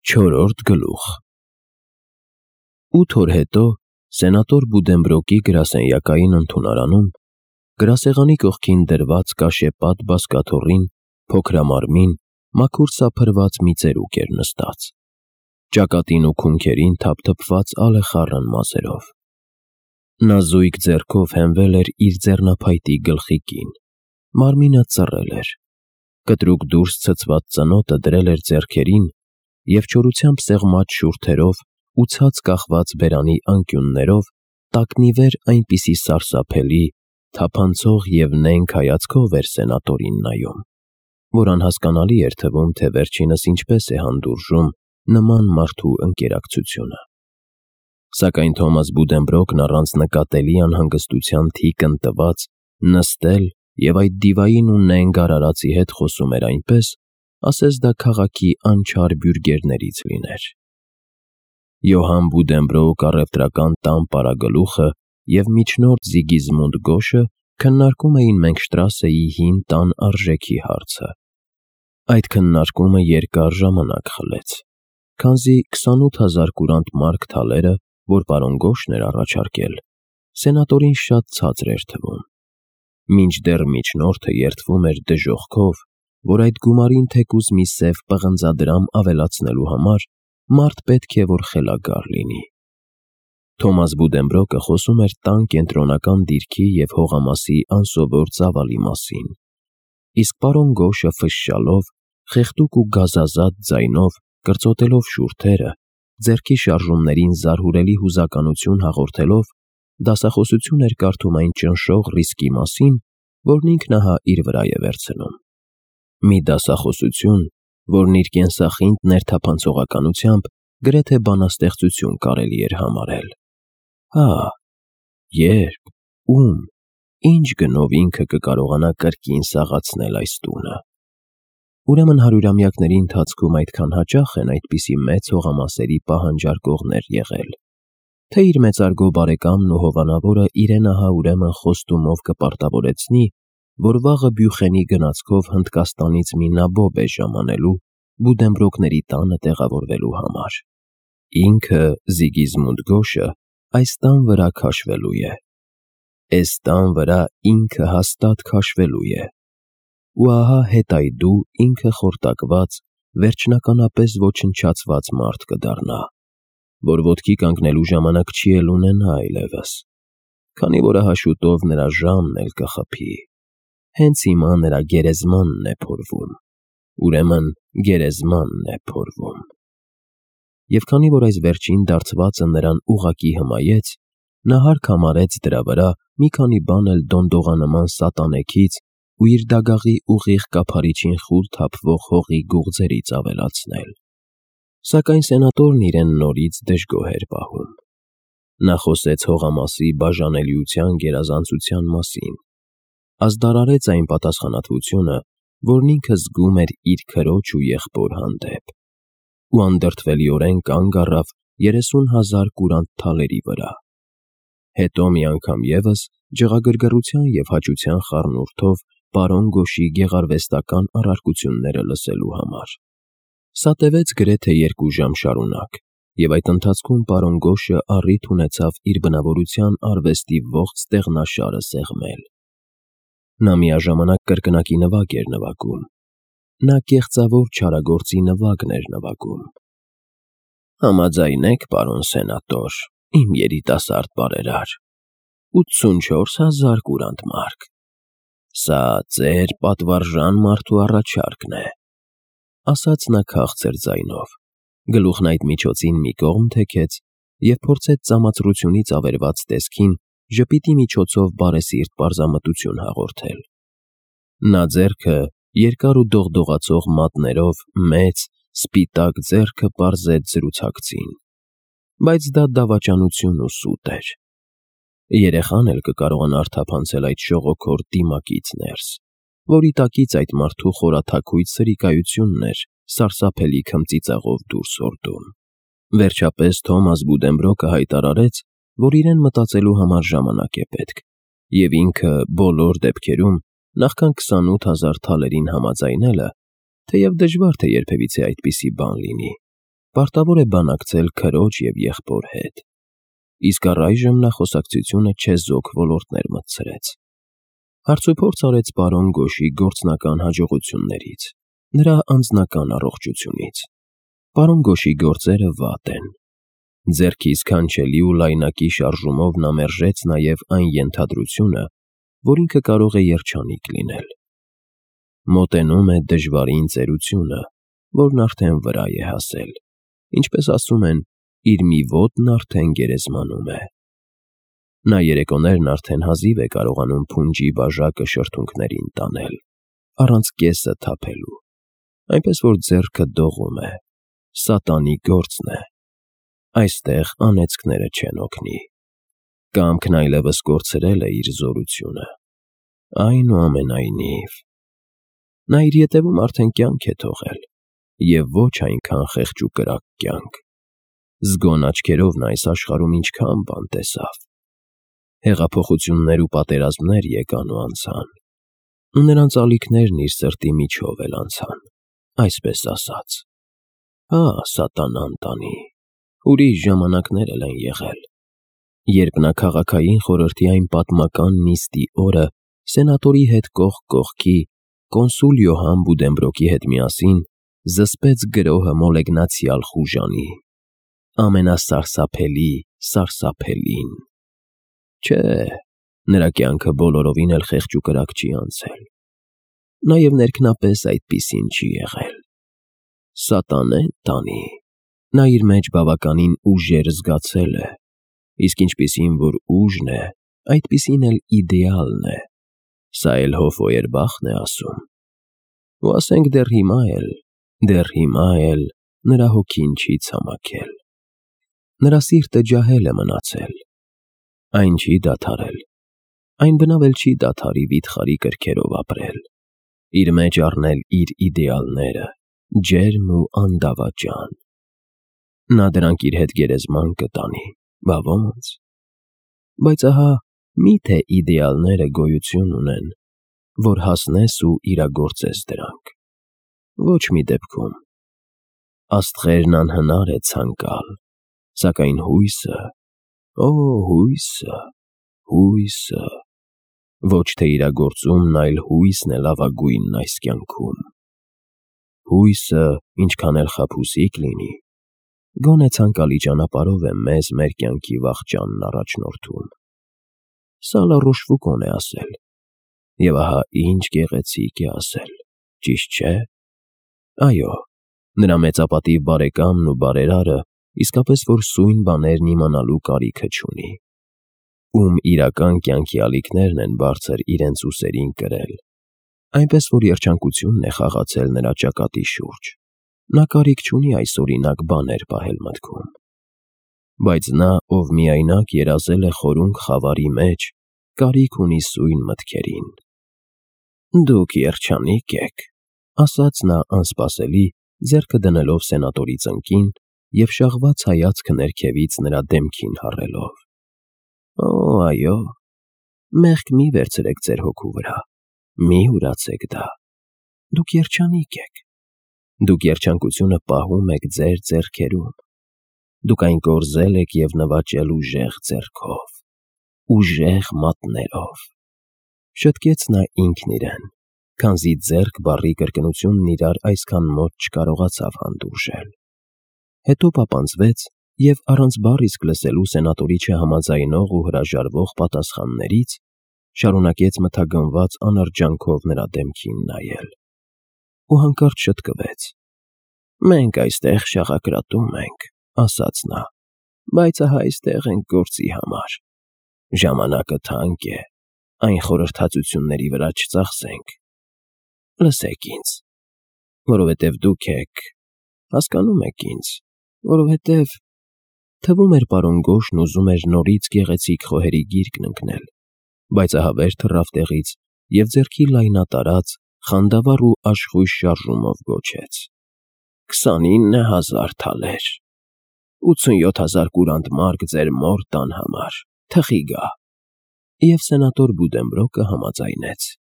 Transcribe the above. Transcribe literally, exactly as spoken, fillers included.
Չորրորդ գլուխ Ութ օր հետո սենատոր Բուդենբրոկի գրասենյակային ընդունարանում գրասեղանի կողքին դրված կաշեպատ բազկաթոռին փոքրամարմին, մաքուր սափրված մի ծերուկ էր նստած, ճակատին ու քունքերին թափթփված ալեխառն մազերով։ Նա զույգ ձեռքով հենվել էր իր ձեռնափայտի գլխիկին, մարմինը ծռել էր, կտրուկ դուրս ցցված ծնոտը դրել էր ձեռքերին և չորությամբ սեղմած շուրթերով ու ցած կախված բերանի անկյուններով տակնիվեր այնպիսի սարսափելի, թափանցող և նենգ հայացքով էր սենատորին նայում, որ անհասկանալի էր թվում, թե վերջինս ինչպես է հանդուրժում նման մարդու ընկերակցությունը։ Սակայն Թոմաս Բուդենբրոկն առանց նկատելի անհանգստության թիկ ընտված, նստել և այդ դիվային ու նենգ արարածի հետ խոսում էր այնպես, ասես դա քաղաքի անչափ բյուրգերներից լիներ։ Յոհան Բուդենբրոկ առևտրական տան պարագլուխը և միջնորդ Զիգիզմունդ Գոշը քննարկում էին Մենգշտրասեի հին տան արժեքի հարցը։ Այդ քննարկումը երկար ժամանակ խլեց, քանզի քսանութ հազար կուրանտ մարք թալերը, որ պարոն Գոշն էր առաջարկել, սենատորին շատ ցածր էր թվում։ Մինչդեռ միջնորդը երդվում էր դժոխքով, որ այդ գումարին թեկուզ մի սև պղնձադրամ ավելացնելու համար մարդ պետք է որ խելագար լինի։ Թոմաս Բուդենբրոկը խոսում էր տան կենտրոնական դիրքի և հողամասի անսովոր ծավալի մասին, իսկ պարոն Գոշը ֆշշալով, խեղդուկ ու գազազատ ձայնով, կրծոտելով շուրթերը, ձեռքի շարժումներին զարհուրելի հուզականություն հաղորդելով, դասախոսություն էր կարդում այն ճնշող ռիսկի մասին, որն ինքն ահա իր վրա է վերցնում։ Մի դասախոսություն, որն իր կենսախինդ ներթափանցողականությամբ գրեթե բանաստեղծություն կարելի էր համարել։ Հա, երբ, ում, ինչ գնով ինքը կկարողանա կրկին սաղացնել այս տունը։ Ուրեմն հարյուրամյակների ընթացքում այդքան հաճախ են այդպիսի մեծ հողամասերի պահանջարկողներ եղել, թե իր մեծարգո բարեկամն ու հովանավորը իրեն ահա ուրեմն խոստումով կպարտավորեցնի, որ վաղը Բյուխենի գնացքով Հնդկաստանից մի նաբոբ է ժամանելու Բուդենբրոկների տանը տեղավորվելու համար։ Ինքը Զիգիզմունդ Գոշը այս տան վրա քաշվելու է, էս տան վրա ինքը հաստատ քաշվելու է, ու ահա հետայդու ինքը խորտակված, վերջնականապես ոչնչացված մարդ կդառնա, որ ոտքի կանգնելու ժամանակ չի էլ ունենա այլևս, քանի որ ահա շուտով նրա ժամն էլ կխփի։ Հենց հիմա նրա գերեզմանն է փորվում, ուրեմն գերեզմանն է փորվում։ Եվ քանի որ այս վերջին դարձվածը նրան ուղղակի հմայեց, նա հարկ համարեց դրա վրա մի քանի բան էլ դոնդողանման սատանեքից ու իր դագաղի ուղիղ կափարիչին խուլ թափվող հողի գուղձերից ավելացնել։ Սակայն սենատորն իրեն նորից դժգոհ էր պահում։ Նա խոսեց հողամասի բաժանելիության գերազանցության մասին, ազդարարեց այն պատասխանատվությունը, որն ինքը զգում էր իր քրոջ ու եղբոր հանդեպ, ու անդրդվելիորեն կանգ առավ երեսուն հազար կուրանտ թալերի վրա։ Հետո մի անգամ ևս ջղագրգռության և հաճության խառնուրդով պարոն Գոշի գեղարվեստական առարկությունները լսելու համար։ Սա տևեց գրեթե երկու ժամ շարունակ, և այդ ընթացքում պարոն Գոշը առիթ ունեցավ իր բնավորության արվեստի ողջ ստեղնաշարը սեղմել։ Նա միաժամանակ կրկնակի նվագ էր նվագում։ Նա կեղծավոր չարագործի նվագն էր նվագում։ Համաձայնեք, պարոն սենատոր, իմ երիտասարդ բարերար, ութսունչորս հազար կուրանտ մարք։ Սա ձեր պատվարժան մարդու առաջարկն է, ասաց նա քաղցր ձայնով, գլուխն այդ միջոցին մի կողմ թեքեց և փորձեց ծամացրությունից ավերված տեսքին ժպիտի միջոցով բարեսիրտ պարզամտություն հաղորդել։ Նա ձեռքը երկար ու դողդողացող մատներով մեծ, սպիտակ ձեռքը պարզեց զրուցակցին, բայց դա դավաճանություն ու սուտ էր։ Երեխան էլ կկարողանար թափանցել այդ շողոքորդ դիմակից ներս, որի տակից այդ մարդու խորաթաքույց սրիկայությունն էր սարսափելի քմծիծաղով դուրս հորդում։ Վերջապես Թոմաս Բուդենբրոկը հայտարարեց, որ իրեն մտածելու համար ժամանակ է պետք, և ինքը բոլոր դեպքերում նախքան քսանութ հազար թալերին համաձայնելը, թեև դժվար թե երբևիցե այդպիսի բան լինի, պարտավոր է բանակցել քրոջ և եղբոր հետ, իսկ առայժմ նա խոսակցությունը չեզոք ոլորտներ մտցրեց։ Հարցուփորձ արեց պարոն Գոշի գործնական հաջողություններից, նրա անձնական առողջությունից։ Պարոն Գոշի գործերը վատ են։ Ձեռքի սքանչելի ու լայնակի շարժումով նա մերժեց նաև այն ենթադրությունը, որ ինքը կարող է երջանիկ լինել։ Մոտենում է դժվարին ծերությունը, որն արդեն վրա է հասել, ինչպես ասում են, իր մի ոտն արդեն գերեզմանում է։ Նա երեկոներն արդեն հազիվ է կարողանում փունջի բաժակը շրթունքներին տանել, առանց կեսը թափելու, այնպես որ ձեռքը դողում է, սատանի գործն է։ Այստեղ անեծքները չեն օգնի։ Կամքն այլևս կորցրել է իր զորությունը։ Այնուամենայնիվ, նա իր ետևում արդեն կյանք է թողել, և ոչ այնքան խեղճ ու կրակ կյանք։ Զգոն աչքերով նա այս աշխարհում ինչքան բան տեսավ։ Հեղափոխություններ ու պատերազմներ եկան ու անցան, ու նրանց ալիքներն իր սրտի միջով էլ անցան, այսպես ասած։ Հա, սատանան տանի, ուրիշ ժամանակներ էլ են եղել, երբ նա քաղաքային խորհրդի այն պատմական նիստի օրը սենատորի հետ կողք կողքի կոնսուլ Յոհան Բուդենբրոկի հետ միասին զսպեց գրոհը մոլեգնացյալ խուժանի, ամենասարսափելի սարսափելին։ Չէ, նրա կյանքը բոլորովին էլ խեղճ ու կրակ չի անցել, նաև ներքնապես այդպիսին չի եղել։ Սատանեն տանի, նա իր մեջ բավականին ուժեր զգացել է, իսկ ինչպիսին որ ուժն է, այդպիսին էլ իդեալն է։ Սա էլ Հոֆոյերբախն է ասում։ Ու ասենք դեռ հիմա էլ, դեռ հիմա էլ նրա հոգին չի ցամաքել։ Նրա սիրտը ջահել է մնացել։ Այն չի դադարել, այն բնավ էլ չի դադարի վիթխարի կրքերով ապրել, իր մեջ առնել իր իդեալները, ջերմ ու անդավաճան։ Նա դրանք իր հետ գերեզման կտանի, բա ո՞նց։ Բայց ահա մի՞թե իդեալները գոյություն ունեն, որ հասնես ու իրագործես դրանք։ Ոչ մի դեպքում։ Աստղերն անհնար է ցանկալ, սակայն հույսը, օ, հույսը, հույսը, ոչ թե իրագործումն, այլ հույսն է լավագույնն այս կյանքում։ Հույսը, ինչքան էլ խաբուսիկ լինի, գոնե ցանկալի ճանապարհով է մեզ մեր կյանքի վախճանն առաջնորդում։ Սա Լա Ռոշֆուկոն է ասել, և ահա ինչ գեղեցիկ է ասել, ճիշտ չէ՞։ Այո, նրա մեծապատիվ բարեկամն ու բարերարը իսկապես որ սույն բաներն իմանալու կարիքը չունի, ում իրական կյանքի ալիքներն են բարձր իրենց ուսերին կրել, այնպես որ երջանկությունն է խաղացել նրա ճակատի շուրջ, նա կարիք չունի այսօրինակ բաներ պահել մտքում։ Բայց նա, ով միայնակ երազել է խորունգ խավարի մեջ, կարիք ունի սույն մտքերին։ Դուք երջանիկ եք, ասաց նա անսպասելի, ձեռքը դնելով սենատորի ծնկին և շաղված հայացքը ներքևից նրա դեմքին հառելով։ Օ, այո, մեղք մի վերցրեք ձեր հոգու վրա, մի ուրացեք դա։ Դուք երջանիկ եք։ Դուք երջանկությունը պահում եք ձեր ձեռքերում։ Դուք այն կորզել եք և նվաճել ուժեղ ձեռքով, ուժեղ մատներով։ Շտկեց նա ինքն իրեն, քանզի ձեռք բառի կրկնությունն իրար այսքան մոտ չկարողացավ հանդուրժել։ Հետո պապանձվեց և առանց բառ իսկ լսելու սենատորի չհամաձայնող ու հրաժարվող պատասխաններից, շարունակեց մթագնված անրջանքով նրա դեմքին նայել։ Ու հանկարծ շտկվեց։ Մենք այստեղ շաղակրատում ենք, ասաց նա, բայց ահա այստեղ ենք գործի համար։ Ժամանակը թանկ է, այն խորհրդածությունների վրա չծախսենք։ Լսեք ինձ, որովհետև դուք եք, հասկանում եք ինձ, որովհետև թվում էր պարոն Գոշն ուզում էր նորից գեղեցիկ խոհերի գիրկն ընկնել, բայց ահա վեր թռավ տեղից և ձեռքի լայնատարած, խանդավառ ու աշխույժ շարժումով գոչեց. Քսանինը հազար թալեր, ութսունյոթ հազար կուրանտ մարկ ձեր մոր տան համար, թխի գա։ Եվ սենատոր Բուդենբրոկը համաձայնեց։